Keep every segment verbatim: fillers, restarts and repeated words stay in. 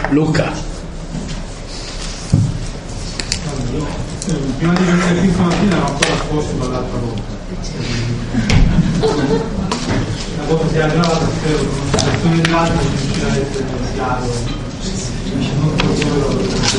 Luca. Io, eh, prima di venire qui stamattina ero ancora esposto dall'altra volta. La cosa si è aggravata, spero, con una situazione di altro che riuscirà a essere chiaro, non solo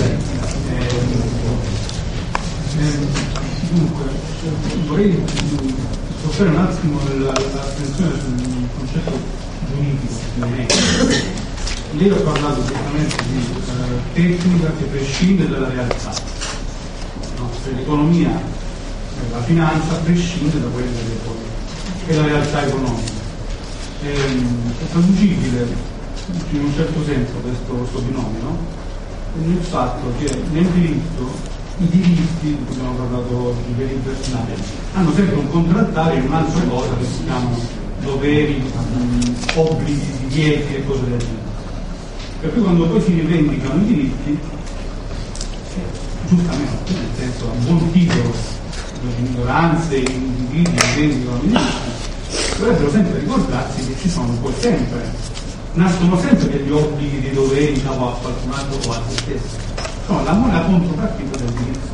dunque, vorrei portare un attimo l'attenzione sul concetto giuridico. Lei ha parlato direttamente di uh, tecnica che prescinde dalla realtà. No? Cioè, l'economia, eh, la finanza prescinde da quella che è la realtà economica. È, è traducibile in un certo senso questo, questo binomio, no? Nel fatto che nel diritto i diritti di cui abbiamo parlato oggi, i diritti personali, hanno sempre un contrattare in un'altra cosa che si chiamano doveri, mh, obblighi, divieti e cose del genere. Per cui quando poi si rivendicano i diritti, eh, giustamente, nel senso, a buon titolo, le ignoranze, gli individui rivendicano i diritti, dovrebbero sempre ricordarsi che ci sono poi sempre, nascono sempre degli obblighi, dei doveri da a qualcun altro o a se stesso. Sono la, la contropartita del diritto.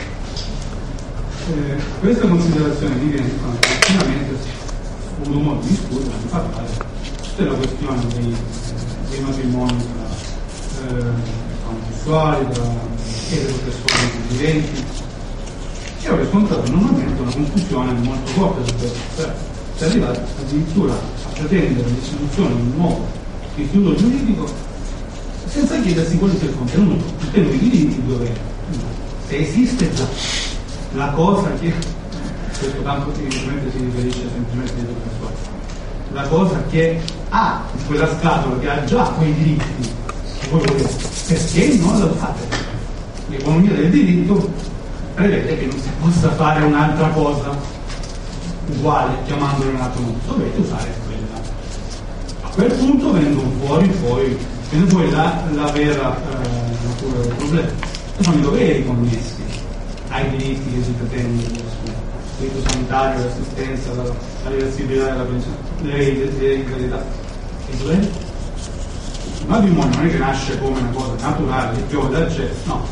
Eh, questa considerazione diventa finalmente ho avuto modo di discutere, di parlare della questione dei, dei matrimoni tra eh, omosessuali, tra eterosessuali viventi, e ho riscontrato normalmente una confusione molto forte su questo, cioè si è arrivati addirittura a pretendere l'istituzione di un nuovo istituto giuridico senza chiedersi quale sia il contenuto, in termini di diritti dove se esiste già la cosa che questo campo evidentemente si riferisce semplicemente ai eterosessuali, la cosa che ha quella scatola, che ha già quei diritti che voi volete, perché non la fate? L'economia del diritto prevede che non si possa fare un'altra cosa uguale chiamandola in un altro modo, dovete usare quella. A quel punto vengono fuori poi viene poi la, la vera eh, natura del problema, che sono i doveri connessi ai diritti che si pretende, il diritto sanitario, l'assistenza, la, la reversibilità della pensione, l'ereditarietà. I doveri? Il matrimonio non è che nasce come una cosa naturale, che piove dal cielo, no.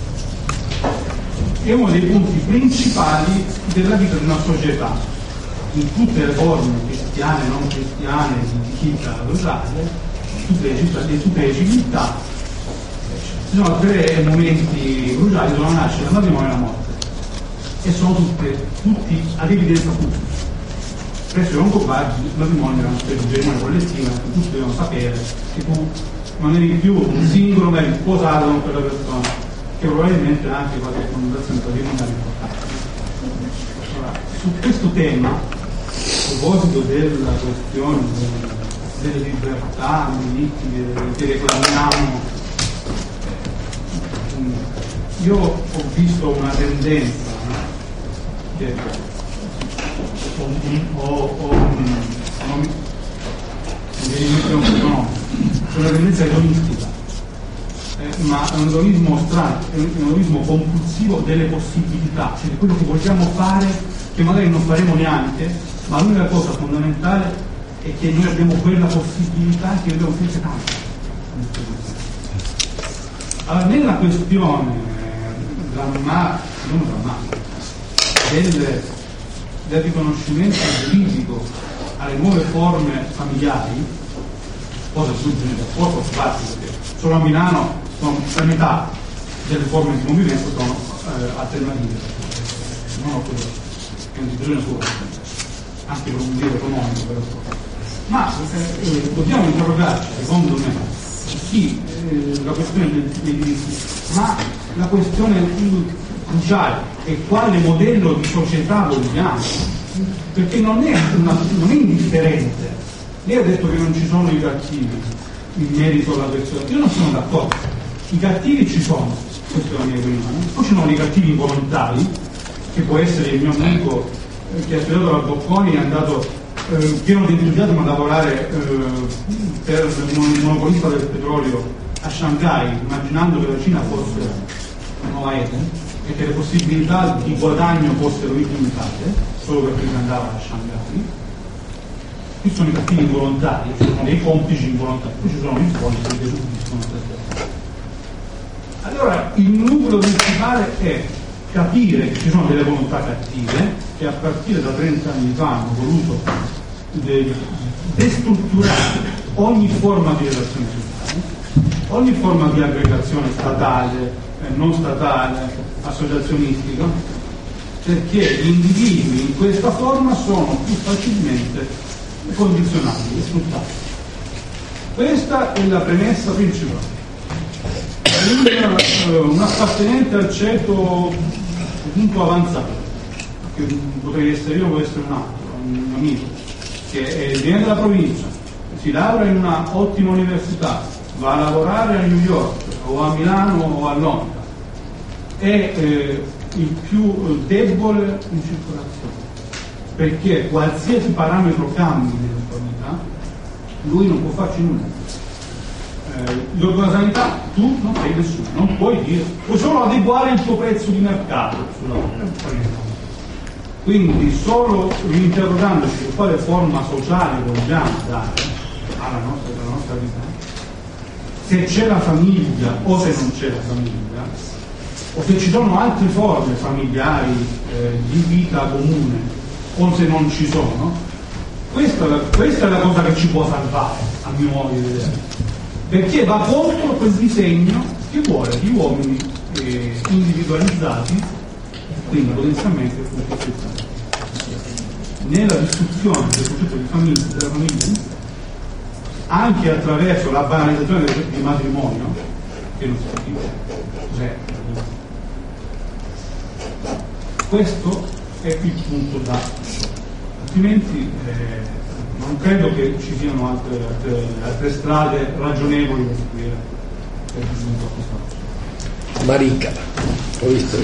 È uno dei punti principali della vita di una società. In tutte le forme cristiane e non cristiane di vita sociale, tutte le, città, tutte le civiltà, ci sono tre momenti cruciali: dove nasce il matrimonio e la morte, e sono tutte, tutti ad evidenza pubblica. Presso i longobardi il matrimonio era una specie di cerimonia collettiva in cui tutti devono sapere che tu non eri più un singolo, ma eri sposato con quella persona, che probabilmente ha anche qualche connotazione patrimoniale importante. Allora, su questo tema, a proposito della questione del, delle libertà, dei diritti che reclamiamo, io ho visto una tendenza, no? Che ho, ho, ho non mi devi mettere un pronome, c'è una tendenza egoistica, eh, ma è un egoismo strano, è un egoismo compulsivo delle possibilità, cioè di quello che vogliamo fare, che magari non faremo neanche, ma l'unica cosa fondamentale è che noi abbiamo quella possibilità che dobbiamo fare tanto. Allora, nella questione drammatica, non drammatica, del, del riconoscimento giuridico alle nuove forme familiari, cosa aggiungere da poco spazio, perché solo a Milano sono la metà delle forme di convivenza sono eh, alternative, non ho quello che non si bisogna solo, anche per un motivo economico, però. Ma eh, dobbiamo interrogarci, secondo me, sì, eh, la questione dei, dei diritti, ma la questione più cruciale è quale modello di società vogliamo, perché non è, una, non è indifferente. Lei ha detto che non ci sono i cattivi in merito alla questione, io non sono d'accordo, i cattivi ci sono, questa è la mia opinione, poi ci sono i cattivi involontari, che può essere il mio amico eh, che ha studiato la Bocconi e è andato Eh, pieno di entusiasmo a lavorare eh, per il monopolista del petrolio a Shanghai, immaginando che la Cina fosse una nuova Eden e che le possibilità di guadagno fossero illimitate solo perché si andava a Shanghai. Qui sono i cattivi volontari, ci sono dei complici involontari, poi ci sono i soliti che subiscono queste cose. Allora il nucleo principale è capire che ci sono delle volontà cattive che a partire da trenta anni fa hanno voluto de- destrutturare ogni forma di relazione sociale, ogni forma di aggregazione statale, eh, non statale, associazionistica, perché gli individui in questa forma sono più facilmente condizionabili e sfruttati. Questa è la premessa principale. Un, un appartenente al ceto un po' avanzato, che potrei essere io, può essere un altro, un amico, che viene dalla provincia, si laurea in una ottima università, va a lavorare a New York o a Milano o a Londra, è eh, il più debole in circolazione, perché qualsiasi parametro cambi nella sua vita, lui non può farci nulla. Eh, la sanità, tu non sei nessuno, non puoi dire, puoi solo adeguare il tuo prezzo di mercato sulla quindi solo interrogandoci su quale forma sociale vogliamo dare alla nostra, alla nostra vita, se c'è la famiglia o se non c'è la famiglia, o se ci sono altre forme familiari eh, di vita comune o se non ci sono, questa, questa è la cosa che ci può salvare, a mio modo di vedere, perché va contro quel disegno che vuole di uomini eh, individualizzati, quindi potenzialmente nella distruzione del concetto di famiglia, della famiglia, anche attraverso la banalizzazione del concetto di matrimonio, che non si capisce cos'è. Questo è il punto da, altrimenti eh, non credo che ci siano altre, altre, altre strade ragionevoli da seguire per giungere a questa. Marica, ho visto.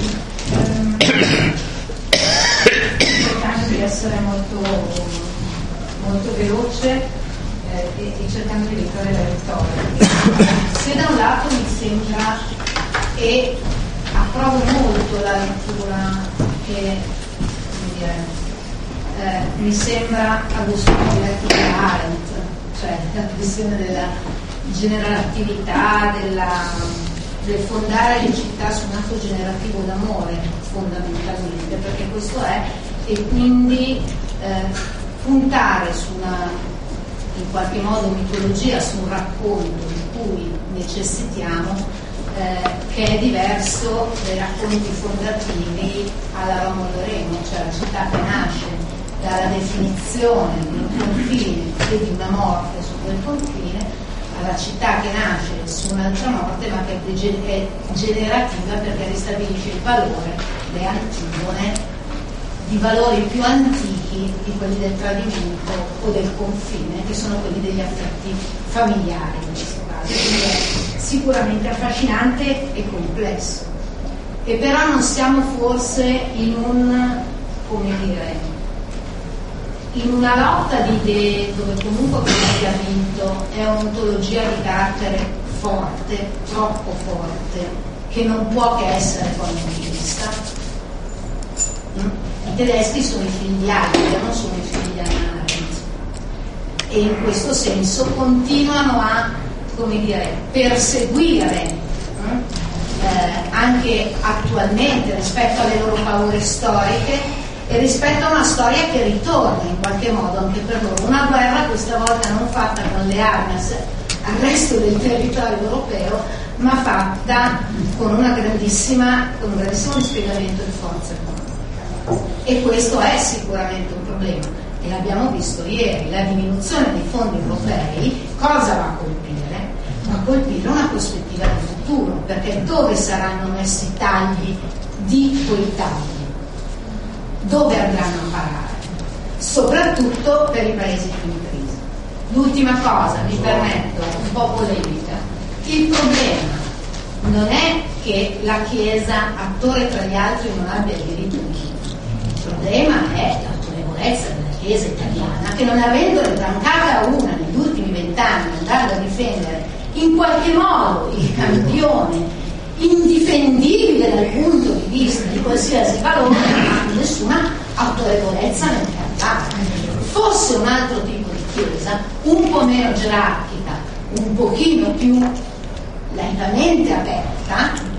Cercando di essere molto, molto veloce eh, e, e cercando di evitare la retorica. Se da un lato mi sembra, e approvo molto la lettura che, come dire, Eh, mi sembra Agostino letto di Arendt, cioè la questione della generatività, della, del fondare le città su un atto generativo d'amore fondamentalmente, perché questo è, e quindi eh, puntare su una, in qualche modo, mitologia, su un racconto di cui necessitiamo, eh, che è diverso dai racconti fondativi alla Romolo Remo, cioè la città che nasce dalla definizione di un confine e di una morte su quel confine, alla città che nasce su un'altra morte ma che è generativa perché ristabilisce il valore, le Antigone, di valori più antichi di quelli del tradimento o del confine, che sono quelli degli affetti familiari in questo caso. Quindi è sicuramente affascinante e complesso. E però non siamo forse in un, come dire, in una lotta di idee dove comunque quello che ha vinto è un'ontologia di carattere forte, troppo forte, che non può che essere colonialista. I tedeschi sono i figli di Heidegger, non sono i figli di Hannah Arendt, e in questo senso continuano a, come dire, perseguire eh, anche attualmente rispetto alle loro paure storiche e rispetto a una storia che ritorna in qualche modo anche per loro, una guerra questa volta non fatta con le armi al resto del territorio europeo, ma fatta con una grandissima, con un grandissimo dispiegamento di forza economica. E questo è sicuramente un problema, e l'abbiamo visto ieri, la diminuzione dei fondi europei cosa va a colpire? Va a colpire una prospettiva di futuro, perché dove saranno messi i tagli di quei tagli? Dove andranno a parare? Soprattutto per i paesi più in crisi. L'ultima cosa, mi permetto, un po' polemica. Il problema non è che la Chiesa, attore tra gli altri, non abbia diritti. Il problema è l'autorevolezza della Chiesa italiana, che non avendone brancata una negli ultimi vent'anni, andando a difendere in qualche modo il campione indifendibile dal punto di vista di qualsiasi valore, non ha nessuna autorevolezza nel cantare. Fosse un altro tipo di chiesa, un po' meno gerarchica, un pochino più lentamente aperta,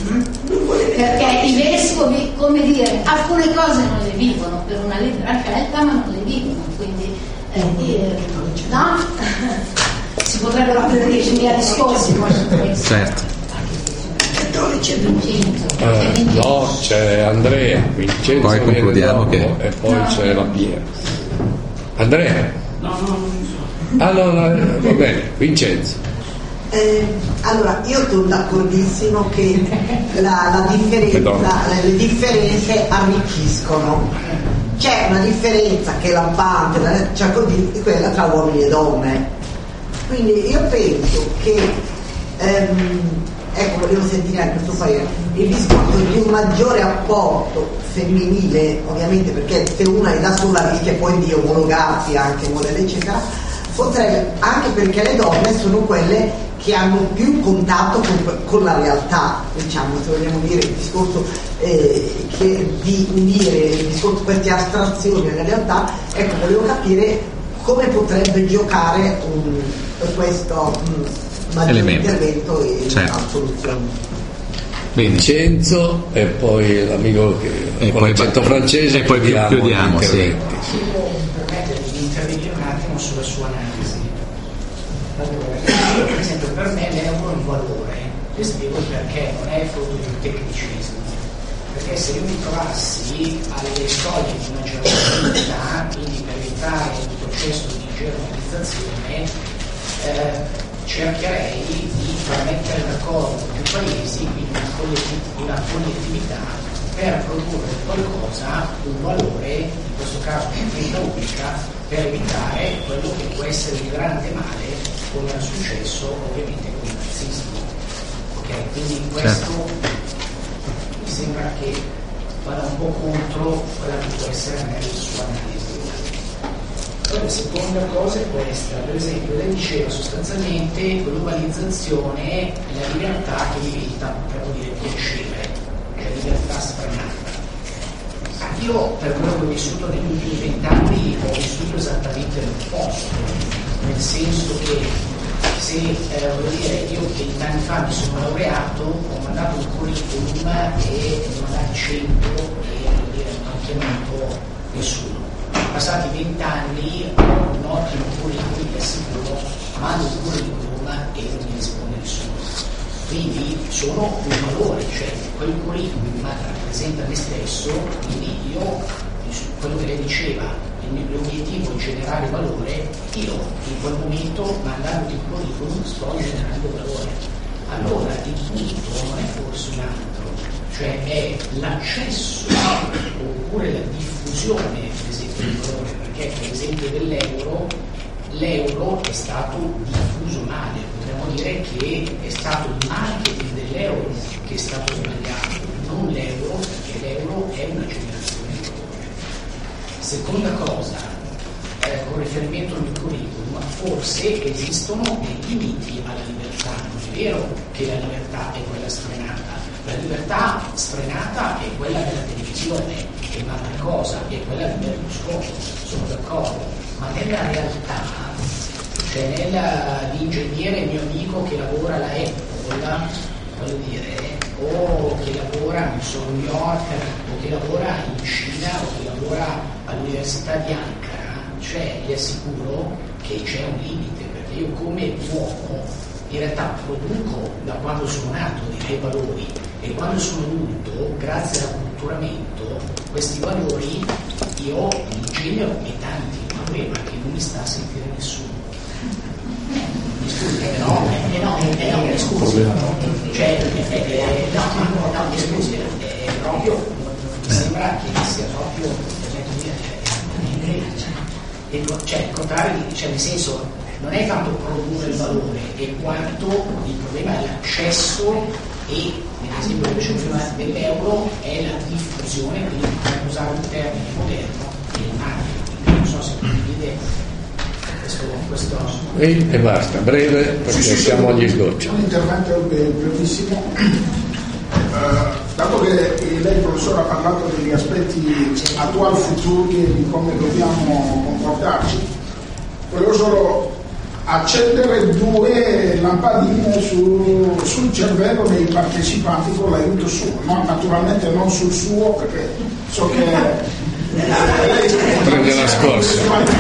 Perché i vescovi, come dire, alcune cose non le vivono per una libera scelta, ma non le vivono, quindi eh, eh, no? Si potrebbero aprire diecimila discorsi poi su questo. Certo. C'è Vincenzo, Eh, c'è Vincenzo. no, c'è Andrea, Vincenzo Poi viene concludiamo dopo, che- e poi No. c'è la Pia. Andrea? No, no, non so. Ah no, no, eh, va bene, Vincenzo. Eh, allora, io sono d'accordissimo che la, la differenza, le differenze arricchiscono. C'è una differenza che è lampante, la- cioè così, quella tra uomini e donne. Quindi io penso che, ehm, ecco, volevo sentire anche questo parere, il discorso di un maggiore apporto femminile, ovviamente perché se una è da sola rischia poi di omologarsi anche, modello eccetera, potrebbe, anche perché le donne sono quelle che hanno più contatto con, con la realtà, diciamo, se vogliamo dire il discorso eh, che di unire il discorso, queste astrazioni alla realtà. Ecco, volevo capire come potrebbe giocare un, questo mh, maggiore Elemento. intervento in Certo. soluzione. Bene. Vincenzo e poi l'amico che E con poi l'accento ba- francese e poi chiudiamo chiudiamo, gli sì. interventi. Se può permettere di intervenire un attimo sulla sua analisi. Allora, per esempio per me l'euro è un valore, e spiego perché non è frutto di un tecnicismo, perché se io mi trovassi alle soglie di una gerarchia, quindi per evitare il processo di germanizzazione, eh, cercherei di far mettere d'accordo più paesi, quindi una, collettiv- una collettività, per produrre qualcosa, un valore, in questo caso una unica, per evitare quello che può essere il grande male, come è successo ovviamente con il nazismo. Ok, quindi questo mi sembra che vada un po' contro quella che può essere la sua analisi. Poi la seconda cosa è questa, per esempio lei diceva sostanzialmente globalizzazione, la libertà che diventa proprio dire piacere, cioè libertà sfrenata. Io per quello che ho vissuto negli ultimi vent'anni ho vissuto esattamente l'opposto, nel senso che se eh, voglio dire, io vent'anni fa mi sono laureato, ho mandato un curriculum e non ha cento e voglio dire, non ho chiamato nessuno. Passati vent'anni ho un ottimo curriculum, vi assicuro, mando un curriculum e non mi risponde nessuno. Quindi sono un valore, cioè quel curriculum rappresenta me stesso, quindi io, quello che lei diceva, l'obiettivo è generare valore, io in quel momento mandando il curriculum sto generando valore. Allora il punto non è forse un altro, cioè è l'accesso oppure la diffusione per esempio del valore, perché per esempio dell'euro, l'euro è stato diffuso male, potremmo dire che è stato il marketing dell'euro che è stato sbagliato, non l'euro, perché l'euro è una generazione di valore. Seconda cosa, eh, con riferimento al mio curriculum, forse esistono dei limiti alla libertà, non è vero che la libertà è quella sfrenata, la libertà sfrenata è quella della televisione, è un'altra cosa, è quella di Berlusconi, sono d'accordo, ma nella realtà, cioè nell'ingegnere mio amico che lavora alla Apple, voglio dire, o che lavora non so, a New York, o che lavora in Cina, o che lavora all'Università di Ankara, cioè gli assicuro che c'è un limite, perché io come uomo in realtà produco da quando sono nato dei valori e quando sono adulto, grazie all'acculturamento, questi valori io li genero e tanti, il problema è che non mi sta a sentire nessuno. Mi scusi, eh, no, eh, no, eh, no, mi scusi, cioè, eh, eh, no, no, no, mi scusi, eh, proprio, mi sembra che sia proprio, eh, cioè, il contrario, cioè, nel senso, non è tanto produrre il valore, è quanto il problema è l'accesso e, nell'esempio che dicevo prima dell'euro, è la diffusione, quindi per usare un termine moderno, il marketing. Non so se condivide questo, questo... E, e basta, breve perché sì, sì, siamo sì, agli sgocci. Un intervento brevissimo. Uh, dato che lei professore ha parlato degli aspetti attuali futuri e di come dobbiamo comportarci, volevo solo accendere due lampadine su, sul cervello dei partecipanti con l'aiuto suo, no? Naturalmente non sul suo, perché so che lei prende la scorsa,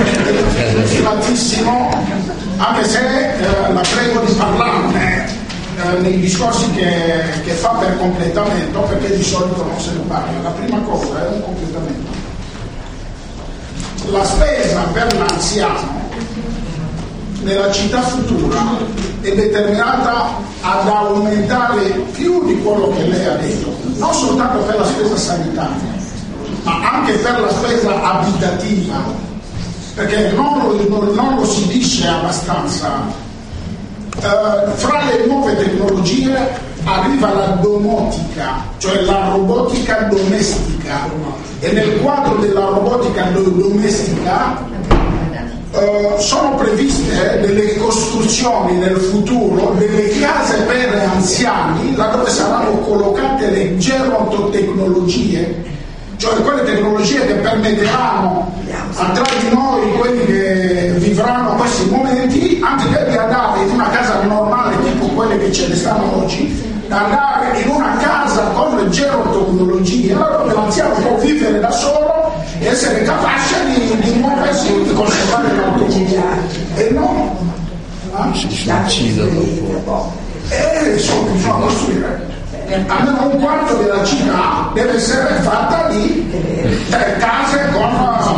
è anche se eh, la prego di parlarne eh, nei discorsi che, che fa per completamento, perché di solito non se ne parla. La prima cosa è un completamento. La spesa per l'anziano nella città futura è determinata ad aumentare più di quello che lei ha detto, non soltanto per la spesa sanitaria, ma anche per la spesa abitativa, perché non lo, non lo si dice abbastanza. Uh, fra le nuove tecnologie arriva la domotica, cioè la robotica domestica, e nel quadro della robotica do- domestica Uh, sono previste delle costruzioni nel futuro, delle case per anziani, laddove saranno collocate le gerontotecnologie, cioè quelle tecnologie che permetteranno a tra di noi, quelli che vivranno questi momenti, anziché di andare in una casa normale tipo quelle che ce ne stanno oggi, andare in una casa con le gerontecnologie, allora l'anziano può vivere da solo e essere capace di, di muoversi, di conservare l'autonomia e non ah, si uccide dopo. E sono bisogna costruire almeno un quarto della città deve essere fatta di tre case con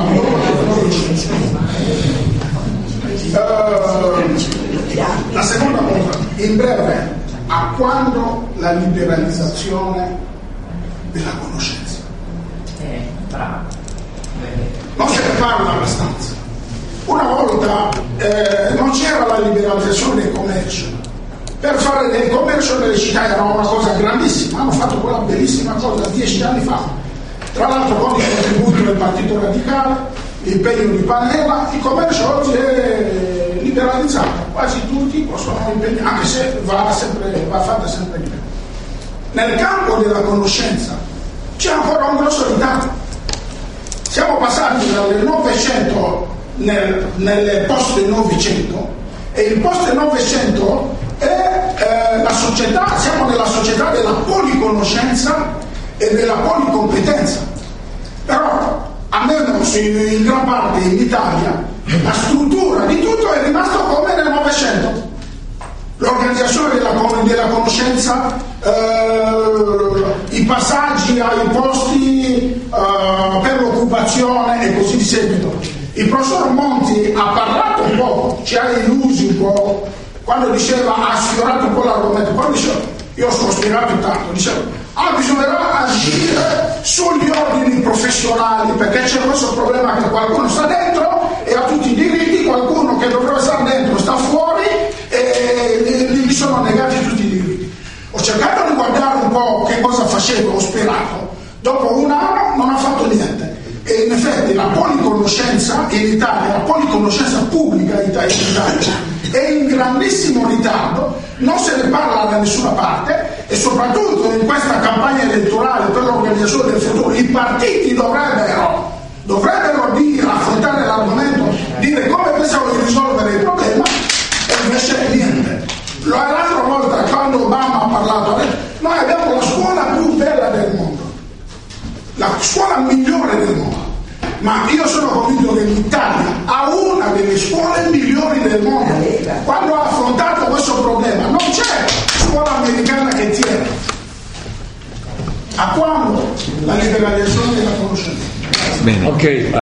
uh, la seconda cosa, in breve, a quando la liberalizzazione della conoscenza? Eh, bravo. Non se ne parla abbastanza. Una volta eh, non c'era la liberalizzazione del commercio. Per fare del commercio nelle città era una cosa grandissima, hanno fatto quella bellissima cosa dieci anni fa. Tra l'altro con il contributo del Partito Radicale, l'impegno di Pannella, il commercio oggi è liberalizzato, quasi tutti possono impegnare, anche se va, sempre, va fatta sempre di più. Nel campo della conoscenza c'è ancora un grosso ritardo. Siamo passati dal Novecento nel, nelle post Novecento, e il post Novecento è eh, la società, siamo nella società della policonoscenza e della policompetenza. Però almeno in gran parte in Italia la struttura di tutto è rimasto come nel Novecento. L'organizzazione della, della conoscenza, eh, i passaggi ai posti eh, per l'occupazione e così di seguito. Il professor Monti ha parlato un po', ci ha illusi un po', quando diceva, ha sfiorato un po' l'argomento, quando diceva, io sono spiegato tanto, diceva, ah, bisognerà agire sugli ordini professionali, perché c'è questo problema che qualcuno sta dentro e ha tutti i diritti, qualcuno che dovrebbe stare dentro sta fuori e gli sono negati tutti i diritti. Ho cercato di guardare un po' che cosa facevo, ho sperato, dopo un anno non ha fatto niente. E in effetti la policonoscenza in Italia, la policonoscenza pubblica in Italia è in grandissimo ritardo, non se ne parla da nessuna parte, e soprattutto in questa campagna elettorale per l'organizzazione del futuro i partiti dovrebbero dovrebbero dire, affrontare l'argomento, dire come pensano di risolvere il problema, e invece niente. L'altra volta quando Obama ha parlato, noi abbiamo la scuola più bella del mondo, la scuola migliore del mondo, ma io sono convinto che l'Italia ha una delle scuole migliori del mondo. Quando ha affrontato questo problema non c'è scuola americana che tiene. A quando la liberalizzazione della conoscenza? Bene. Ok.